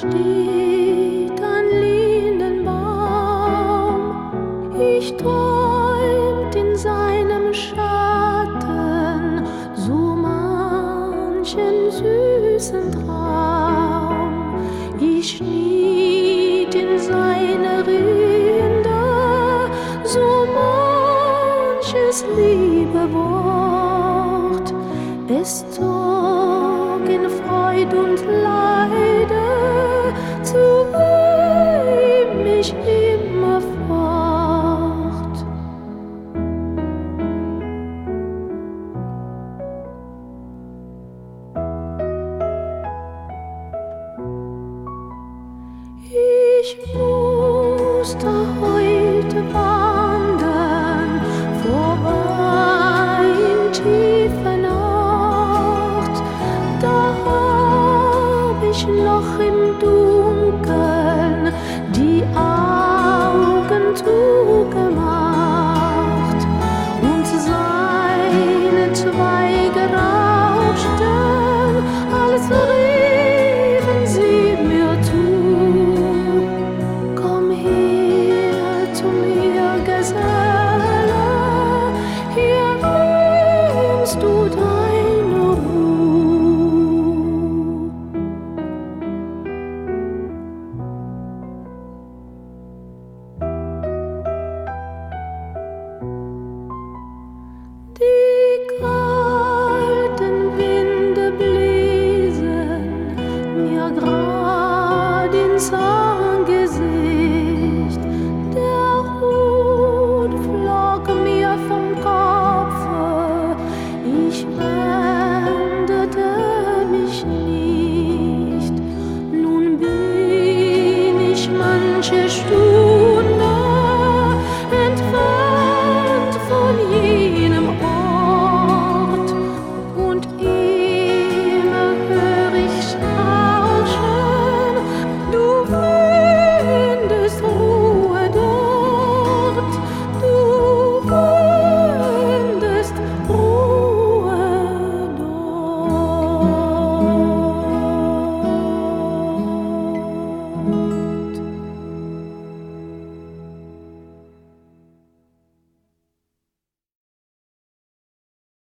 steht ein Lindenbaum, ich träumt in seinem Schatten so manchen süßen Traum. Ich schnitt in seine Rinde so manches liebe Wort. Es zog in Freud und Leide zu ihm mich immer fort. Ich musste heute wandern vorbei in tiefe Nacht. Da hab ich noch im Dunkeln die Augen zugemacht und seine Zweige rauschten, als riefen sie mir zu. Komm her zu mir, Geselle, hier findest du deine Ruhe. Die kalten Winde bliesen mir grad ins Haar.